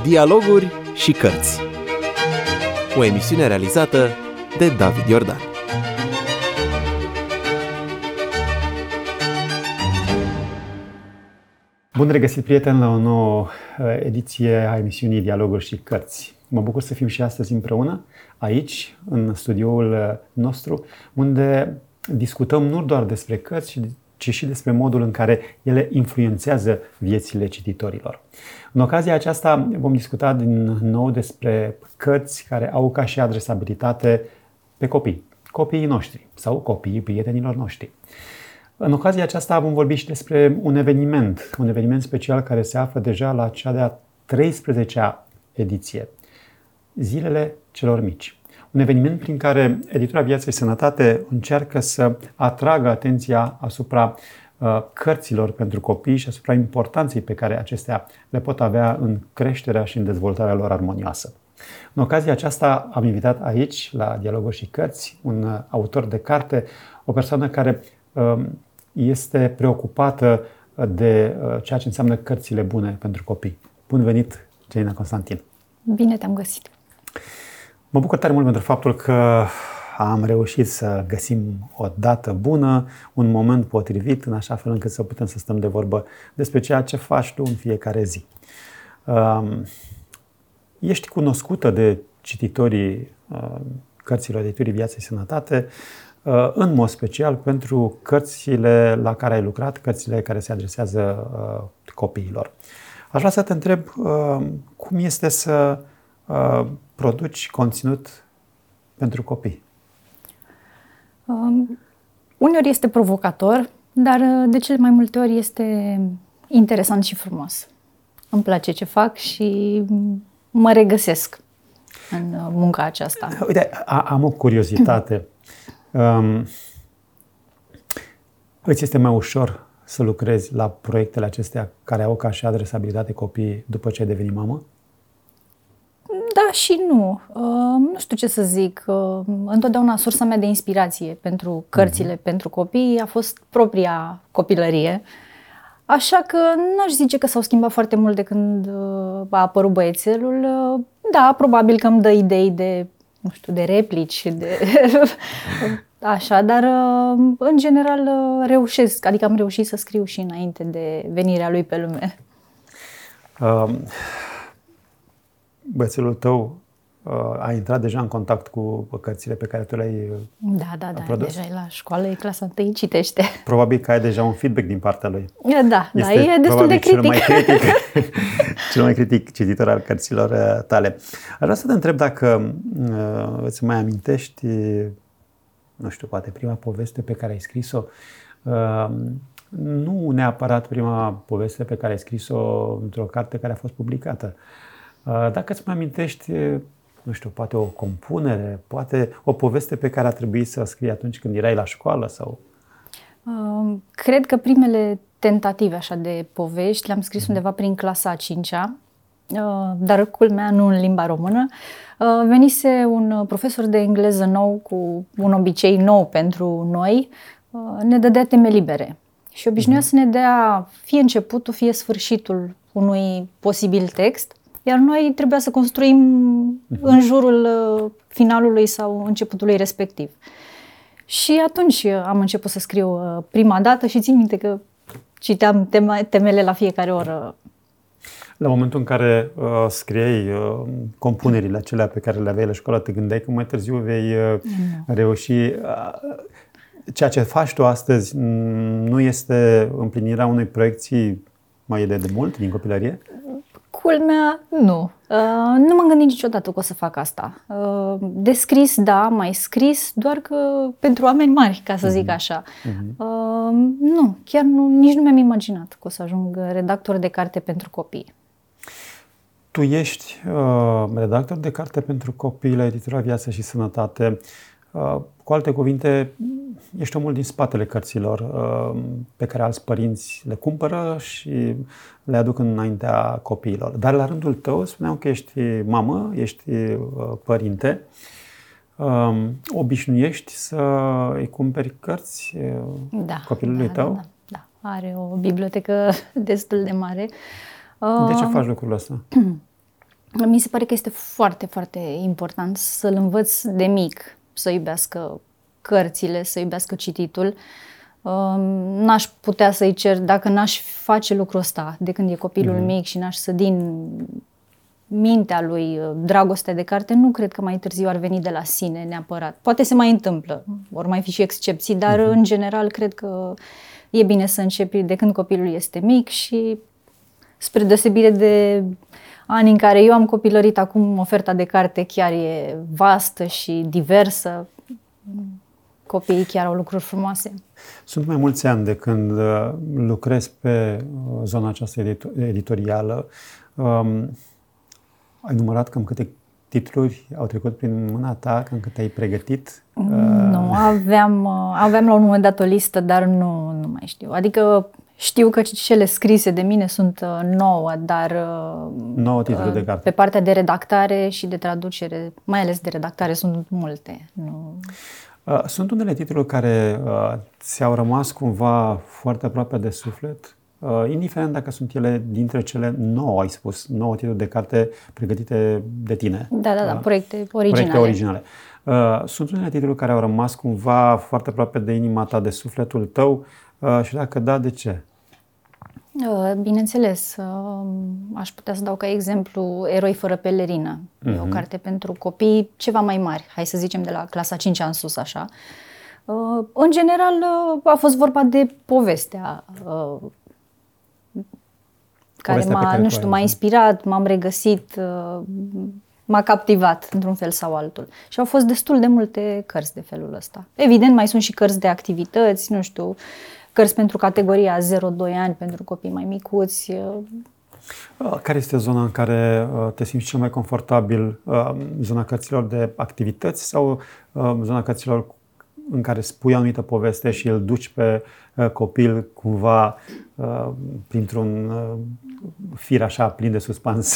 Dialoguri și cărți. O emisiune realizată de David Iordan. Bun regăsit, prieteni, la o nouă ediție a emisiunii Dialoguri și cărți. Mă bucur să fim și astăzi împreună, aici, în studioul nostru, unde discutăm nu doar despre cărți, ci și despre modul în care ele influențează viețile cititorilor. În ocazia aceasta vom discuta din nou despre cărți care au ca și adresabilitate pe copii, copiii noștri sau copiii prietenilor noștri. În ocazia aceasta vom vorbi și despre un eveniment special care se află deja la cea de-a 13-a ediție, Zilele celor mici. Un eveniment prin care Editura Viață și Sănătate încearcă să atragă atenția asupra cărților pentru copii și asupra importanței pe care acestea le pot avea în creșterea și în dezvoltarea lor armonioasă. În ocazia aceasta am invitat aici, la Dialoguri și Cărți, un autor de carte, o persoană care este preocupată de ceea ce înseamnă cărțile bune pentru copii. Bun venit, Gianina Constantin! Bine te-am găsit! Mă bucur tare mult pentru faptul că am reușit să găsim o dată bună, un moment potrivit, în așa fel încât să putem să stăm de vorbă despre ceea ce faci tu în fiecare zi. Ești cunoscută de cititorii cărților Editurii Viață și Sănătate, în mod special pentru cărțile la care ai lucrat, cărțile care se adresează copiilor. Aș vrea să te întreb cum este să produci conținut pentru copii. Uneori este provocator, dar de cele mai multe ori este interesant și frumos. Îmi place ce fac și mă regăsesc în munca aceasta. Uite, am o curiozitate. Îți este mai ușor să lucrezi la proiectele acestea care au ca și adresabilitate copiii după ce ai devenit mamă? Da și nu. Nu știu ce să zic. Întotdeauna sursa mea de inspirație pentru cărțile pentru copii a fost propria copilărie. Așa că n-aș zice că s-au schimbat foarte mult de când a apărut băiețelul. Da, probabil că îmi dă idei de, nu știu, de replici, așa, dar în general reușesc, adică am reușit să scriu și înainte de venirea lui pe lume. Băiețelul tău a intrat deja în contact cu cărțile pe care tu le-ai produs? Deja e la școală, e clasa 1, citește. Probabil că ai deja un feedback din partea lui. Da, e destul de critic. Cel mai critic cititor al cărților tale. Aș vrea să te întreb dacă îți mai amintești, nu știu, poate prima poveste pe care ai scris-o, nu neapărat prima poveste pe care ai scris-o într-o carte care a fost publicată. Dacă îți mai amintești, nu știu, poate o compunere, poate o poveste pe care a trebuit să o scrii atunci când erai la școală sau... Cred că primele tentative așa de povești le-am scris undeva prin clasa a 5-a, dar culmea nu în limba română. Venise un profesor de engleză nou cu un obicei nou pentru noi, ne dădea teme libere și obișnuia să ne dea fie începutul, fie sfârșitul unui posibil text, iar noi trebuia să construim în jurul finalului sau începutului respectiv. Și atunci am început să scriu prima dată și țin minte că citeam temele la fiecare oră. La momentul în care scriei compunerile acelea pe care le aveai la școală, te gândeai că mai târziu vei reuși... Ceea ce faci tu astăzi nu este împlinirea unei proiecții mai de mult, din copilărie? Culmea, nu. Nu m-am gândit niciodată că o să fac asta. De scris, da, mai scris, doar că pentru oameni mari, ca să zic așa. Nu, chiar nici nu mi-am imaginat că o să ajung redactor de carte pentru copii. Tu ești redactor de carte pentru copii la Editura Viață și Sănătate. Cu alte cuvinte, ești omul din spatele cărților pe care alți părinți le cumpără și le aduc înaintea copiilor. Dar la rândul tău, spuneam că ești mamă, ești părinte, obișnuiești să îi cumperi cărți copilului tău? Da. Are o bibliotecă destul de mare. De ce faci lucrul ăsta? Mi se pare că este foarte, foarte important să-l învăț de mic să iubească cărțile, să iubească cititul. N-aș putea să-i cer, dacă n-aș face lucrul ăsta de când e copilul mic și n-aș să din mintea lui dragostea de carte, nu cred că mai târziu ar veni de la sine neapărat. Poate se mai întâmplă, vor mai fi și excepții, dar în general cred că e bine să începi de când copilul este mic și spre deosebire de ani în care eu am copilărit, acum oferta de carte chiar e vastă și diversă. Copiii chiar au lucruri frumoase. Sunt mai mulți ani de când lucrez pe zona aceasta editorială. Ai numărat cam câte titluri au trecut prin mâna ta, cam câte ai pregătit? Nu, aveam la un moment dat o listă, dar nu mai știu. Adică știu că cele scrise de mine sunt 9, dar 9 titluri de carte. Pe partea de redactare și de traducere, mai ales de redactare, sunt multe. Nu... Sunt unele titluri care ți-au rămas cumva foarte aproape de suflet, indiferent dacă sunt ele dintre cele 9, ai spus, 9 titluri de carte pregătite de tine. Da, proiecte originale. Proiecte originale. Sunt unele titluri care au rămas cumva foarte aproape de inima ta, de sufletul tău și dacă da, de ce? Bineînțeles, aș putea să dau ca exemplu Eroi fără pelerină. E o carte pentru copii ceva mai mari, hai să zicem de la clasa 5 în sus, așa. În general, a fost vorba de povestea care m-a inspirat, m-am regăsit, m-a captivat într-un fel sau altul. Și au fost destul de multe cărți de felul ăsta. Evident, mai sunt și cărți de activități, nu știu, cărți pentru categoria 0-2 ani, pentru copii mai micuți. Care este zona în care te simți cel mai confortabil? Zona cărților de activități sau zona cărților în care spui o anumită poveste și îl duci pe copil cumva printr-un fir așa plin de suspans?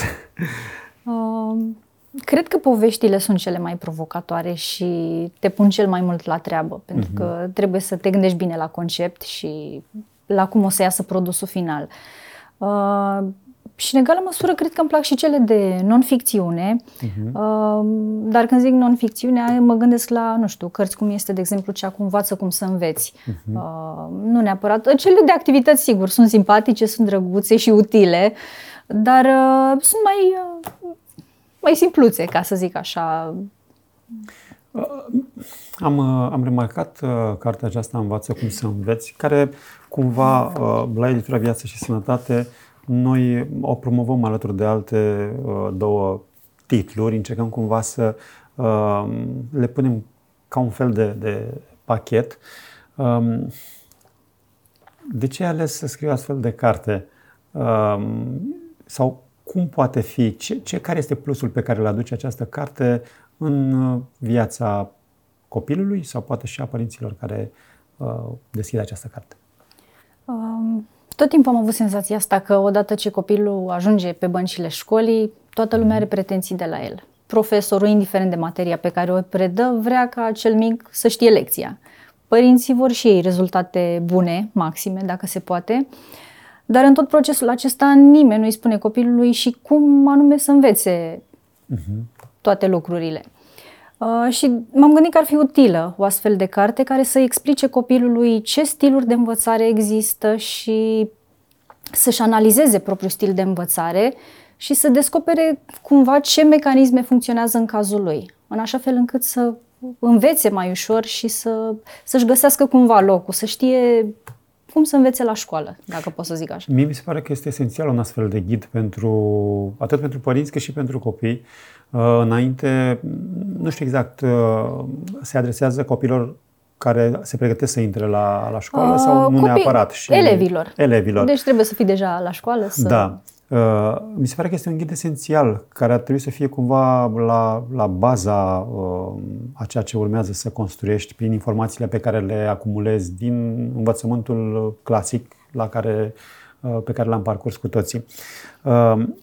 Cred că poveștile sunt cele mai provocatoare și te pun cel mai mult la treabă, pentru că trebuie să te gândești bine la concept și la cum o să iasă produsul final. Și în egală măsură cred că îmi plac și cele de non-ficțiune, dar când zic non-ficțiune mă gândesc la, nu știu, cărți cum este, de exemplu, cea cu Învață cum să înveți. Nu neapărat. Cele de activități, sigur, sunt simpatice, sunt drăguțe și utile, dar sunt mai simpluțe, ca să zic așa. Am remarcat cartea aceasta Învață cum să înveți, care cumva la Editura Viață și Sănătate noi o promovăm alături de alte două titluri, încercăm cumva să le punem ca un fel de pachet. De ce ai ales să scrii astfel de carte? Sau cum poate fi? Care este plusul pe care îl aduce această carte în viața copilului sau poate și a părinților care deschid această carte? Tot timpul am avut senzația asta că odată ce copilul ajunge pe băncile școlii, toată lumea are pretenții de la el. Profesorul, indiferent de materia pe care o predă, vrea ca cel mic să știe lecția. Părinții vor și ei rezultate bune, maxime, dacă se poate, dar în tot procesul acesta nimeni nu îi spune copilului și cum anume să învețe toate lucrurile. Și m-am gândit că ar fi utilă o astfel de carte care să explice copilului ce stiluri de învățare există și să-și analizeze propriul stil de învățare și să descopere cumva ce mecanisme funcționează în cazul lui, în așa fel încât să învețe mai ușor și să-și găsească cumva locul, să știe cum să învețe la școală, dacă pot să zic așa. Mie mi se pare că este esențial un astfel de ghid atât pentru părinți cât și pentru copii. Înainte, nu știu exact, se adresează copilor care se pregătesc să intre la școală sau nu neapărat? Și elevilor. Deci trebuie să fii deja la școală. Da. Mi se pare că este un ghid esențial care ar trebui să fie cumva la baza a ceea ce urmează să construiești prin informațiile pe care le acumulezi din învățământul clasic pe care l-am parcurs cu toții.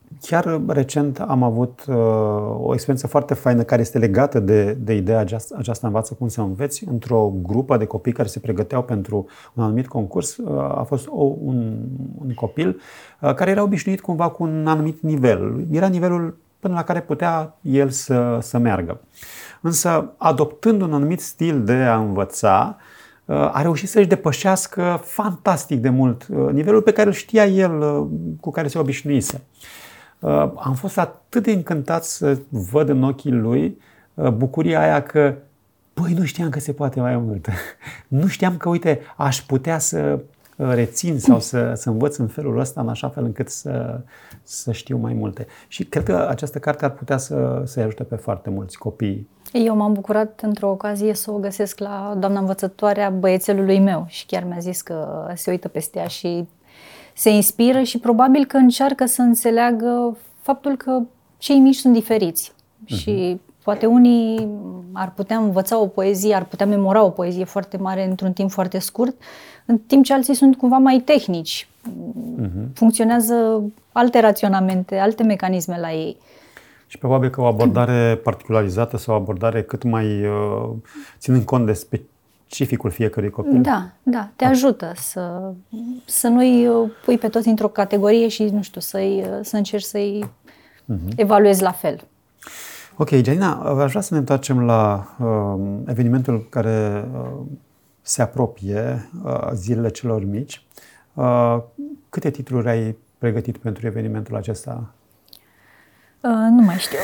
Chiar recent am avut o experiență foarte faină care este legată de ideea aceasta învață cum să înveți. Într-o grupă de copii care se pregăteau pentru un anumit concurs, a fost un copil care era obișnuit cumva cu un anumit nivel. Era nivelul până la care putea el să meargă. Însă, adoptând un anumit stil de a învăța, a reușit să-și depășească fantastic de mult nivelul pe care îl știa el, cu care se obișnuise. Am fost atât de încântat să văd în ochii lui bucuria aia că, băi, nu știam că se poate mai mult. Nu știam că, uite, aș putea să rețin sau să învăț în felul ăsta, în așa fel încât să știu mai multe. Și cred că această carte ar putea să-i ajute pe foarte mulți copii. Eu m-am bucurat într-o ocazie să o găsesc la doamna învățătoare a băiețelului meu și chiar mi-a zis că se uită peste ea și se inspiră și probabil că încearcă să înțeleagă faptul că cei mici sunt diferiți. Și poate unii ar putea învăța o poezie, ar putea memora o poezie foarte mare într-un timp foarte scurt, în timp ce alții sunt cumva mai tehnici. Funcționează alte raționamente, alte mecanisme la ei. Și probabil că o abordare particularizată sau o abordare cât mai ținând cont de specificul fiecărui copil. Da, te ajută să nu-i pui pe toți într-o categorie și, nu știu, să încerci să-i evaluezi la fel. Ok, Gianina, aș vrea să ne întoarcem la evenimentul care se apropie, zilele celor mici. Câte titluri ai pregătit pentru evenimentul acesta? Nu mai știu.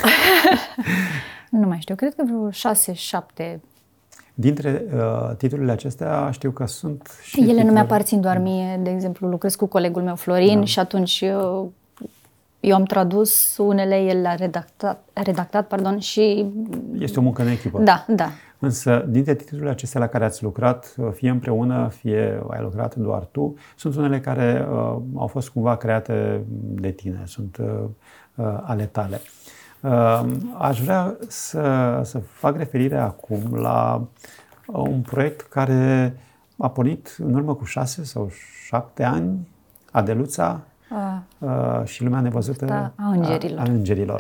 Nu mai știu. Cred că vreo 6-7. Dintre titlurile acestea știu că sunt și ele nu mi-aparțin doar mie. De exemplu, lucrez cu colegul meu Florin și atunci eu am tradus unele, el le-a redactat, și... Este o muncă în echipă. Da. Însă, dintre titlurile acestea la care ați lucrat, fie împreună, fie ai lucrat doar tu, sunt unele care au fost cumva create de tine, sunt ale tale. Aș vrea să fac referire acum la un proiect care a pornit în urmă cu 6 sau 7 ani, Adeluța și lumea nevăzută a îngerilor.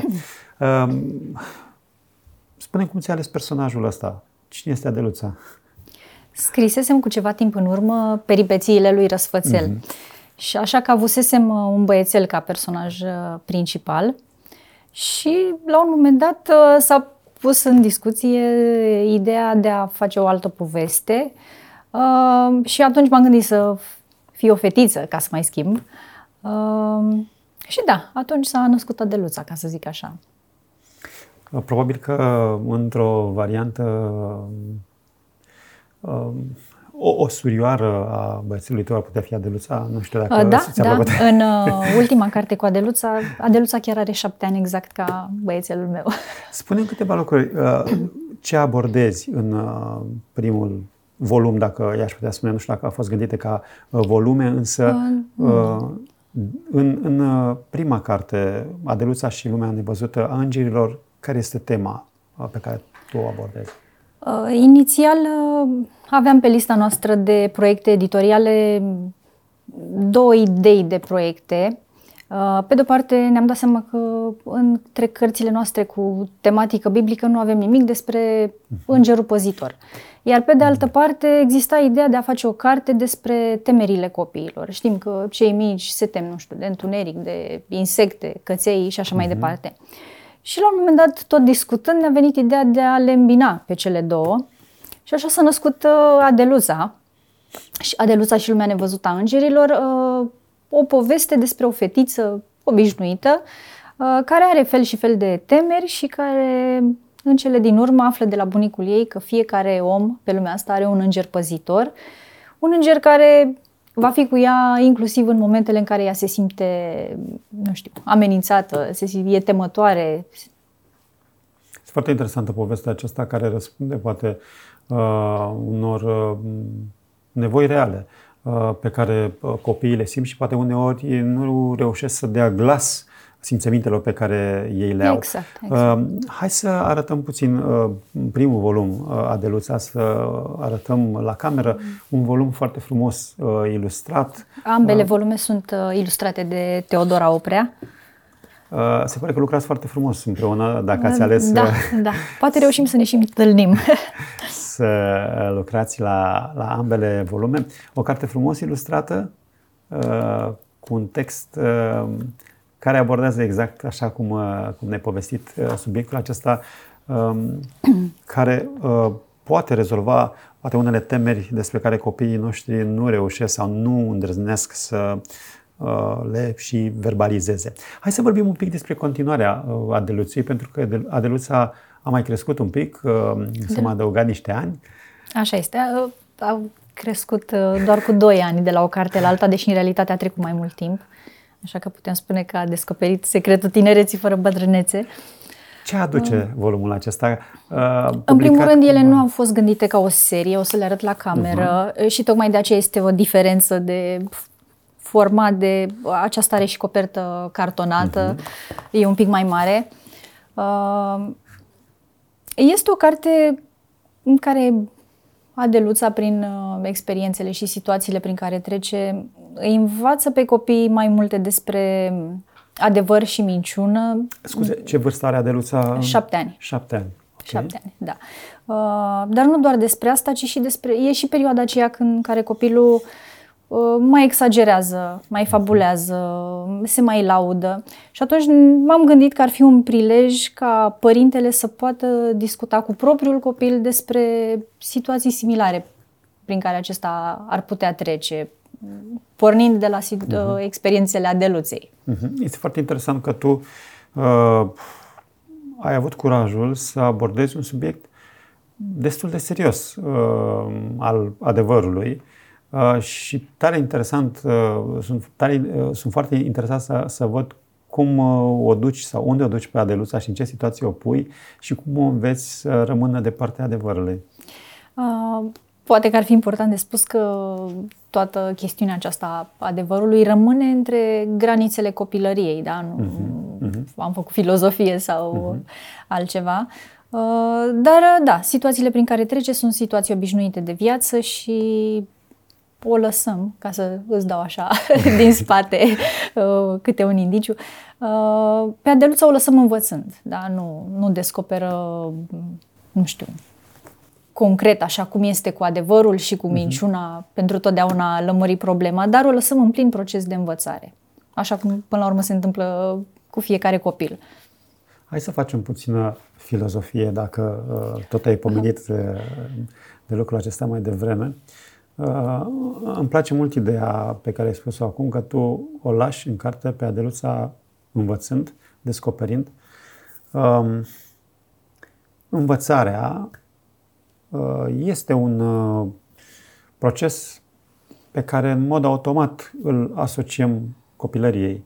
Spune-mi cum ți-ai ales personajul ăsta. Cine este Adeluța? Scrisesem cu ceva timp în urmă peripețiile lui Răsfățel. Și așa că avusesem un băiețel ca personaj principal. Și la un moment dat s-a pus în discuție ideea de a face o altă poveste și atunci m-am gândit să fie o fetiță, ca să mai schimb. Și atunci s-a născut Adeluța, ca să zic așa. Probabil că într-o variantă o surioară a băiețelului tău ar putea fi Adeluța, nu știu dacă ți-a plăcut. În ultima carte cu Adeluța chiar are 7 ani exact ca băiețelul meu. Spune-mi câteva lucruri. Ce abordezi în primul volum, dacă i-aș putea spune, nu știu dacă a fost gândite ca volume, însă în prima carte, Adeluța și lumea nevăzută a îngerilor, care este tema pe care tu o abordezi? Inițial aveam pe lista noastră de proiecte editoriale 2 idei de proiecte. Pe de-o parte ne-am dat seama că între cărțile noastre cu tematică biblică nu avem nimic despre îngerul păzitor. Iar pe de altă parte exista ideea de a face o carte despre temerile copiilor. Știm că cei mici se tem, nu știu, de întuneric, de insecte, căței și așa mai departe. Și la un moment dat, tot discutând, ne-a venit ideea de a le îmbina pe cele două. Și așa s-a născut Adeluța și lumea nevăzută a îngerilor, o poveste despre o fetiță obișnuită, care are fel și fel de temeri și care, în cele din urmă, află de la bunicul ei că fiecare om pe lumea asta are un înger păzitor, un înger care va fi cu ea inclusiv în momentele în care ea se simte, nu știu, amenințată, e temătoare. Este foarte interesantă povestea aceasta care răspunde poate unor nevoi reale pe care copiii le simt și poate uneori nu reușesc să dea glas simțămintelor pe care ei le au. Exact. Hai să arătăm puțin primul volum, Adeluța, să arătăm la cameră un volum foarte frumos ilustrat. Ambele volume sunt ilustrate de Teodora Oprea. Se pare că lucrați foarte frumos împreună, dacă ați ales Da. Poate reușim să ne și întâlnim. să lucrați la ambele volume. O carte frumos ilustrată, cu un text care abordează exact așa cum ne-ai povestit subiectul acesta, care poate rezolva poate unele temeri despre care copiii noștri nu reușesc sau nu îndrăznesc să le și verbalizeze. Hai să vorbim un pic despre continuarea Adeluței, pentru că Adeluța a mai crescut un pic, s-au mai adăugat niște ani. Așa este. Au crescut doar cu 2 ani de la o carte la alta, deși în realitate a trecut mai mult timp. Așa că putem spune că a descoperit secretul tinereții fără bătrânețe. Ce aduce volumul acesta? În primul rând, ele nu au fost gândite ca o serie, o să le arăt la cameră și tocmai de aceea este o diferență de format, de aceasta are și copertă cartonată, e un pic mai mare. Este o carte în care Adeluța, prin experiențele și situațiile prin care trece, îi învață pe copii mai multe despre adevăr și minciună. Scuze, ce vârstă are Adeluța? 7 ani. 7 ani. Okay. 7 ani, da. Dar nu doar despre asta, ci și e și perioada aceea în care copilul mai exagerează, mai fabulează, se mai laudă. Și atunci m-am gândit că ar fi un prilej ca părintele să poată discuta cu propriul copil despre situații similare prin care acesta ar putea trece, pornind de la experiențele Adeluței. Este foarte interesant că tu ai avut curajul să abordezi un subiect destul de serios al adevărului. Și tare interesant, sunt foarte interesat să văd cum o duci sau unde o duci pe Adeluța și în ce situație o pui și cum o înveți să rămână de partea adevărului. Poate că ar fi important de spus că toată chestiunea aceasta a adevărului rămâne între granițele copilăriei, da? Nu am făcut filozofie sau altceva. Dar da, situațiile prin care trece sunt situații obișnuite de viață și o lăsăm, ca să îți dau așa din spate câte un indiciu. Pe Adeluța o lăsăm învățând, da? Nu descoperă, nu știu, concret așa cum este cu adevărul și cu minciuna pentru totdeauna lămuri problema, dar o lăsăm în plin proces de învățare. Așa cum până la urmă se întâmplă cu fiecare copil. Hai să facem puțină filozofie, dacă tot ai pomenit de lucrul acesta mai devreme. Îmi place mult ideea pe care ai spus-o acum, că tu o lași în carte pe Adeluța învățând, descoperind. Învățarea este un proces pe care în mod automat îl asociem copilăriei.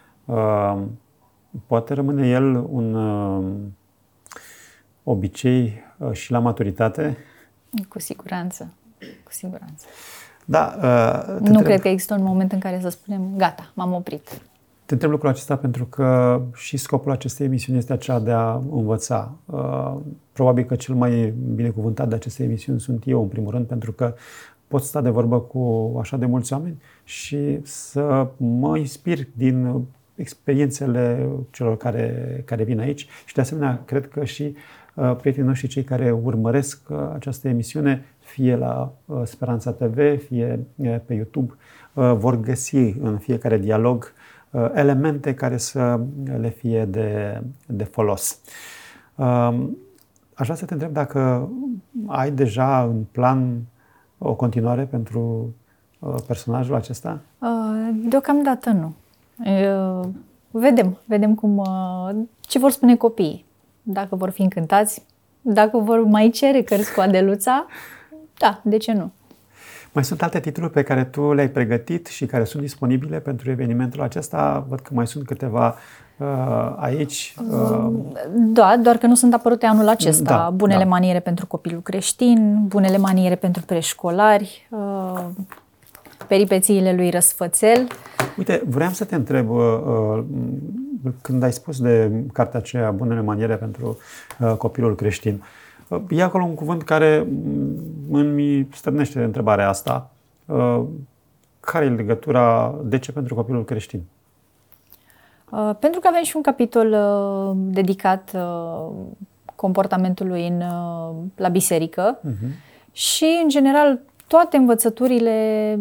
Poate rămâne el un obicei și la maturitate? Cu siguranță. Cu siguranță. Da, nu cred că există un moment în care să spunem, gata, m-am oprit. Te întreb lucrul acesta pentru că și scopul acestei emisiuni este acela de a învăța. Probabil că cel mai binecuvântat de aceste emisiuni sunt eu, în primul rând, pentru că pot sta de vorbă cu așa de mulți oameni și să mă inspir din experiențele celor care vin aici și de asemenea cred că și prietenii noștri, cei care urmăresc această emisiune, fie la Speranța TV, fie pe YouTube, vor găsi în fiecare dialog elemente care să le fie de folos. Aș vrea să te întreb dacă ai deja în plan o continuare pentru personajul acesta? Deocamdată nu. Vedem ce vor spune copiii. Dacă vor fi încântați, dacă vor mai cere cărți cu Adeluța, da, de ce nu? Mai sunt alte titluri pe care tu le-ai pregătit și care sunt disponibile pentru evenimentul acesta? Văd că mai sunt câteva aici. Da, doar că nu sunt apărute anul acesta. Bunele maniere pentru copilul creștin, bunele maniere pentru preșcolari, peripețiile lui Răsfățel. Uite, vreau să te întreb, când ai spus de cartea aceea, Bunele maniere pentru copilul creștin, e acolo un cuvânt care îmi stârnește întrebarea asta. Care e legătura, de ce pentru copilul creștin? Pentru că avem și un capitol dedicat comportamentului la biserică și, în general, toate învățăturile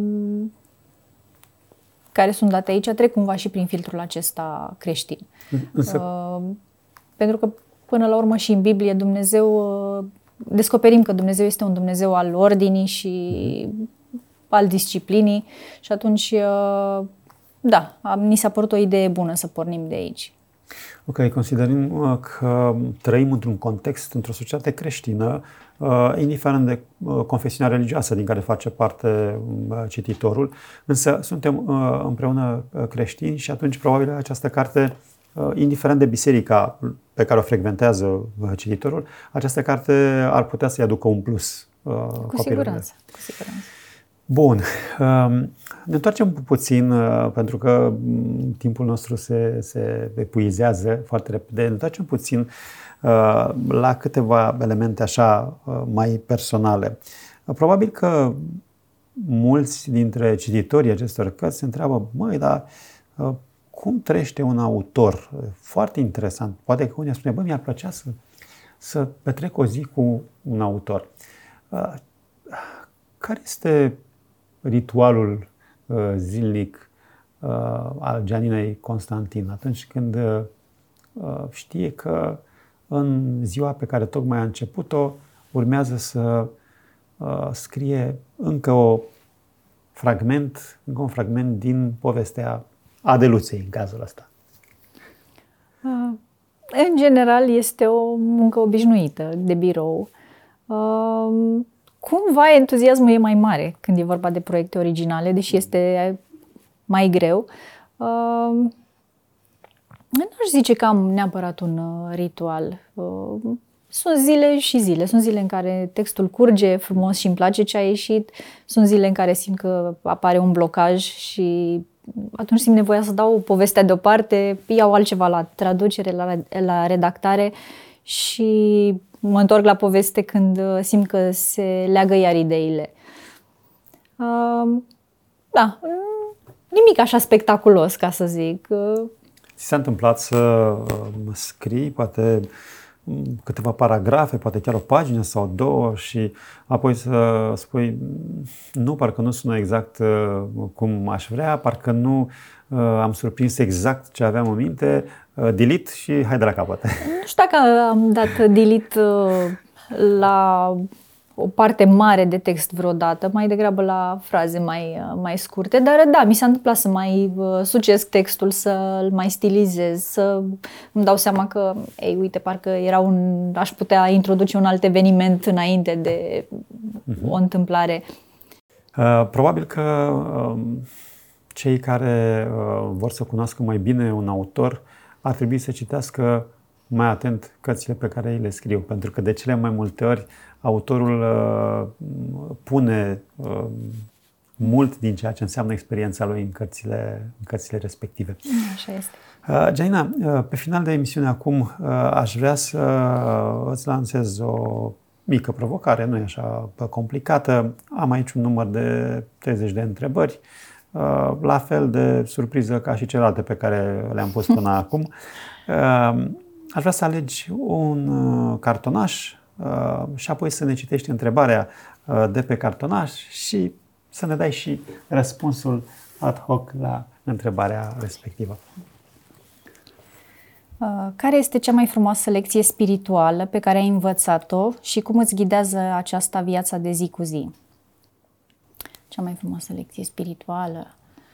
care sunt date aici trec cumva și prin filtrul acesta creștin. Pentru că, până la urmă, și în Biblie descoperim că Dumnezeu este un Dumnezeu al ordinii și al disciplinii și atunci, da, ni s-a părut o idee bună să pornim de aici. Ok, considerăm că trăim într-un context, într-o societate creștină, indiferent de confesiunea religioasă din care face parte cititorul, însă suntem împreună creștini și atunci probabil această carte, indiferent de biserica pe care o frecventează cititorul, această carte ar putea să-i aducă un plus Cu siguranță. Bun. Ne întoarcem puțin, pentru că timpul nostru se epuizează foarte repede. Ne întoarcem puțin la câteva elemente așa mai personale. Probabil că mulți dintre cititorii acestor cărți se întreabă, măi, dar cum trăiește un autor? Foarte interesant. Poate că unii spune, bă, mi-ar plăcea să petrec o zi cu un autor. Care este ritualul zilnic al Gianinei Constantin atunci când știe că în ziua pe care tocmai a început-o urmează să scrie încă un fragment din povestea Adeluței în cazul ăsta? În general este o muncă obișnuită de birou. Cumva entuziasmul e mai mare când e vorba de proiecte originale, deși este mai greu. Nu aș zice că am neapărat un ritual. Sunt zile și zile. Sunt zile în care textul curge frumos și îmi place ce a ieșit. Sunt zile în care simt că apare un blocaj și atunci simt nevoia să dau povestea deoparte, iau altceva la traducere, la redactare și mă întorc la poveste când simt că se leagă iar ideile. Da, nimic așa spectaculos, ca să zic. Ți s-a întâmplat să scrii poate câteva paragrafe, poate chiar o pagină sau două și apoi să spui nu, parcă nu sună exact cum aș vrea, parcă nu am surprins exact ce aveam în minte, delete și hai de la capăt. Nu știu dacă am dat delete la o parte mare de text vreodată, mai degrabă la fraze mai scurte, dar da, mi s-a întâmplat să mai sucesc textul, să-l mai stilizez, să îmi dau seama că, ei, uite, parcă aș putea introduce un alt eveniment înainte de o întâmplare. Probabil că cei care vor să cunoască mai bine un autor ar trebui să citească mai atent cărțile pe care ei le scriu, pentru că de cele mai multe ori autorul pune mult din ceea ce înseamnă experiența lui în cărțile respective. Așa este. Gianina, pe final de emisiune acum aș vrea să îți lansez o mică provocare, nu e așa complicată. Am aici un număr de 30 de întrebări, la fel de surpriză ca și celelalte pe care le-am pus până acum. Aș vrea să alegi un cartonaș și apoi să ne citești întrebarea de pe cartonaș și să ne dai și răspunsul ad hoc la întrebarea respectivă. Care este cea mai frumoasă lecție spirituală pe care ai învățat-o și cum îți ghidează aceasta viața de zi cu zi? Cea mai frumoasă lecție spirituală?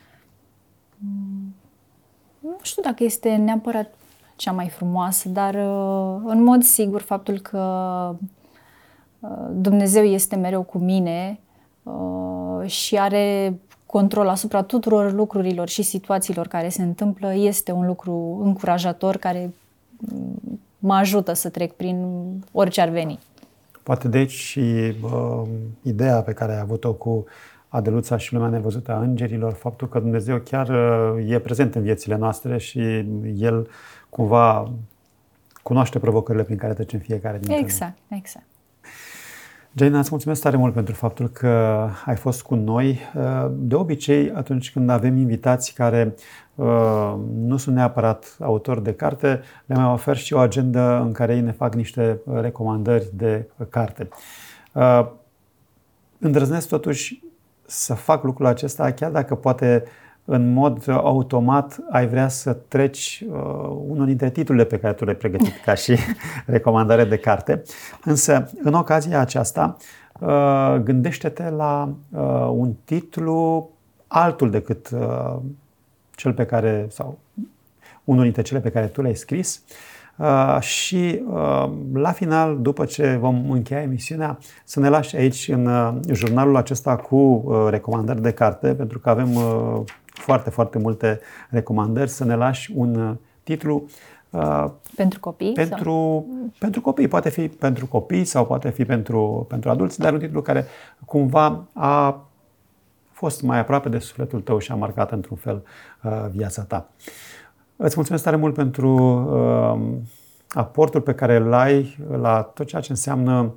Nu știu dacă este neapărat cea mai frumoasă, dar în mod sigur faptul că Dumnezeu este mereu cu mine și are control asupra tuturor lucrurilor și situațiilor care se întâmplă este un lucru încurajator care mă ajută să trec prin orice ar veni. Poate deci și ideea pe care ai avut-o cu Adeluța și lumea nevăzută a îngerilor, faptul că Dumnezeu chiar e prezent în viețile noastre și El cumva cunoaște provocările prin care trecem fiecare dintre noi. Exact. Gianina, îți mulțumesc tare mult pentru faptul că ai fost cu noi. De obicei, atunci când avem invitați care nu sunt neapărat autori de carte, le mai ofer și o agendă în care ei ne fac niște recomandări de carte. Îndrăznesc totuși să fac lucrul acesta, chiar dacă poate în mod automat ai vrea să treci unul dintre titlurile pe care tu le-ai pregătit ca și recomandare de carte. Însă, în ocazia aceasta, gândește-te la un titlu altul decât cel pe care, sau unul dintre cele pe care tu le-ai scris. Și la final, după ce vom încheia emisiunea, să ne lași aici în jurnalul acesta cu recomandări de carte, pentru că avem foarte, foarte multe recomandări, să ne lași un titlu pentru copii? Pentru copii. Poate fi pentru copii sau poate fi pentru adulți, dar un titlu care cumva a fost mai aproape de sufletul tău și a marcat într-un fel viața ta. Îți mulțumesc tare mult pentru aportul pe care îl ai la tot ceea ce înseamnă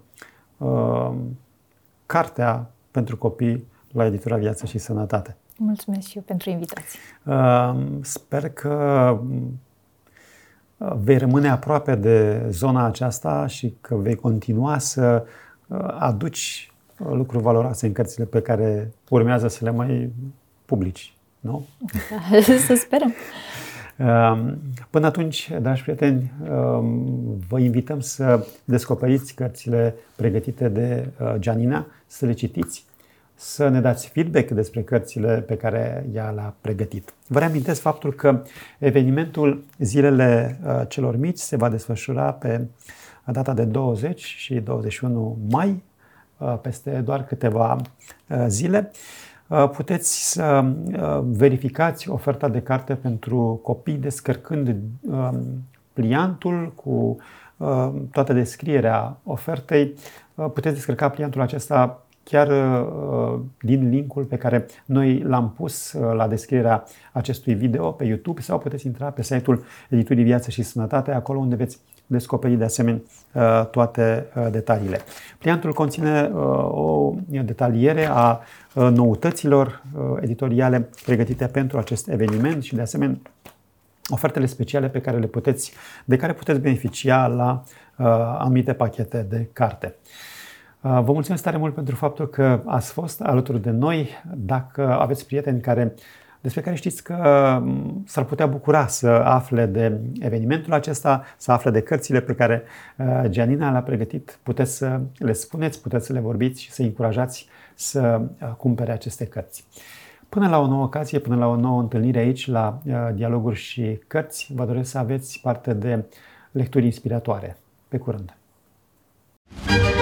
cartea pentru copii la editura Viață și Sănătate. Mulțumesc și eu pentru invitație. Sper că vei rămâne aproape de zona aceasta și că vei continua să aduci lucruri valoroase în cărțile pe care urmează să le mai publici, nu? Să sperăm. Până atunci, dragi prieteni, vă invităm să descoperiți cărțile pregătite de Gianina, să le citiți, să ne dați feedback despre cărțile pe care ea le-a pregătit. Vă reamintesc faptul că evenimentul Zilele celor mici se va desfășura pe data de 20 și 21 mai, peste doar câteva zile. Puteți să verificați oferta de carte pentru copii descărcând pliantul cu toată descrierea ofertei. Puteți descărca pliantul acesta chiar din linkul pe care noi l-am pus la descrierea acestui video pe YouTube sau puteți intra pe site-ul Editurii Viață și Sănătate, acolo unde veți descoperi de asemenea toate detaliile. Pliantul conține o detaliere a noutăților editoriale pregătite pentru acest eveniment și de asemenea ofertele speciale de care puteți beneficia la anumite pachete de carte. Vă mulțumesc tare mult pentru faptul că ați fost alături de noi. Dacă aveți prieteni despre care știți că s-ar putea bucura să afle de evenimentul acesta, să afle de cărțile pe care Gianina le-a pregătit, puteți să le spuneți, puteți să le vorbiți și să încurajați să cumpere aceste cărți. Până la o nouă ocazie, până la o nouă întâlnire aici la Dialoguri și Cărți, vă doresc să aveți parte de lecturi inspiratoare. Pe curând!